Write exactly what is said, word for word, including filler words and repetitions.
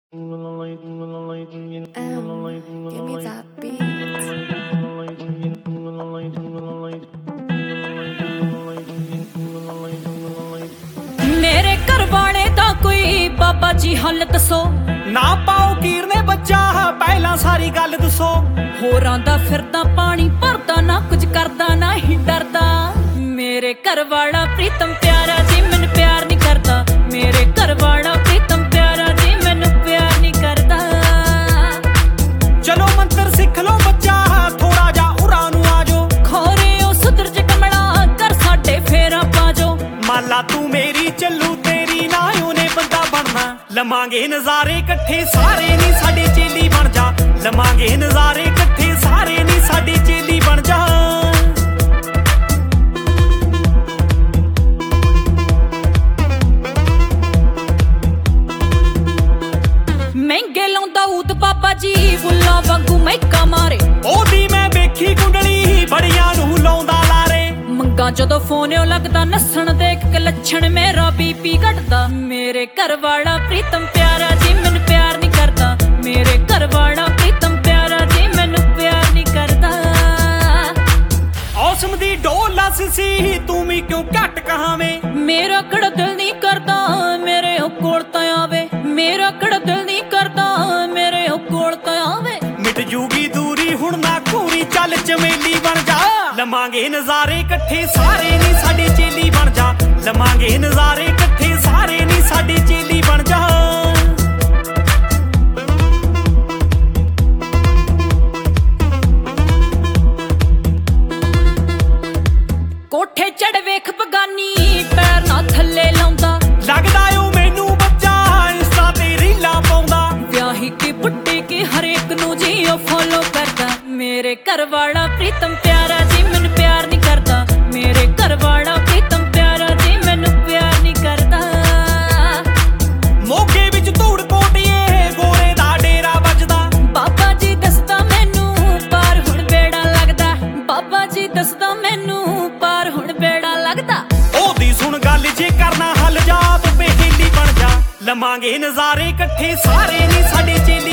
Um, give me that beat. मेरे घर वाले दा कोई बाबा जी हल दसो ना पाओ कीर ने बच्चा पहला सारी गल दसो होरां दा फिरदा पानी भरदा ना कुछ करदा ना ही डरदा मेरे घर वाला प्रीतम प्यारा जी मैनू प्यार नहीं करदा मेरे घर वाला प्रीतम प्यारा जी मैनू प्यार नहीं करदा चलो मंत्र सिख लो बच्चा थोड़ा जा उरा नू आजो खोरे ओ सुधर ज कमला कर साडे फेरा पाजो माला तू मेरी चलू तेरी ना ओने बंदा बनना लवांगे नजारे इकट्ठे सारे नी साडे चेली बन जा लवांगे नजारे इकट्ठे सारे नी साडे चेली बन जा महंगे लाउंदा ऊद बाबा जी फुल्ला वांगू मैका मारे ओदी मैं वेखी कुंडली बड़ियां नू लाउंदा लारे मंगा जदों फोने लगदा नस्सण देख के लक्षण मेरा बीपी घटदा मेरे घर वाला प्रीतम प्यारा जी मैनू प्यार नहीं करदा मेरे घर वाला प्रीतम प्यारा जी मैनू प्यार नहीं करदा औसम दी डोला सी तू भी क्यों घट कहावे मेरा कड़ा दिल नहीं करदा मेरे हो कोल तां आवे मेरा कड़ा दिल नहीं करदा मेरे हो कोल तां आवे मिट जूगी दूरी हुण ना घूरी चल चमेली बन जा लवांगे नजारे इकट्ठे सारे नी साडे चेली बन जा लवांगे नजारे इकट्ठे सारे नी साडे चेली बन जा कोठे चढ़ वेख बगानी पैर ना थल्ले लाउंदा लगदा ओ मैनू बच्चा इंस्टा ते रीलां पाउंदा व्याही की बुड्ढी की हर एक नू जी ओ फॉलो करदा मेरे घर वाला प्रीतम प्यारा जी मैनू प्यार नहीं करदा मेरे घर वाला प्रीतम प्यारा जी मैनू प्यार नहीं करदा मोगे विच धूड़ कोटिए गोरे दा डेरा बजदा बाबा जी दसदा मैनू पार हुण बेड़ा लगदा बाबा जी दसदा मैनू पार हुण बेड़ा लगदा ओदी सुन गल जे करना हल जा तू पहेली बन जा लवांगे नजारे इकट्ठे सारे नी साडे चेली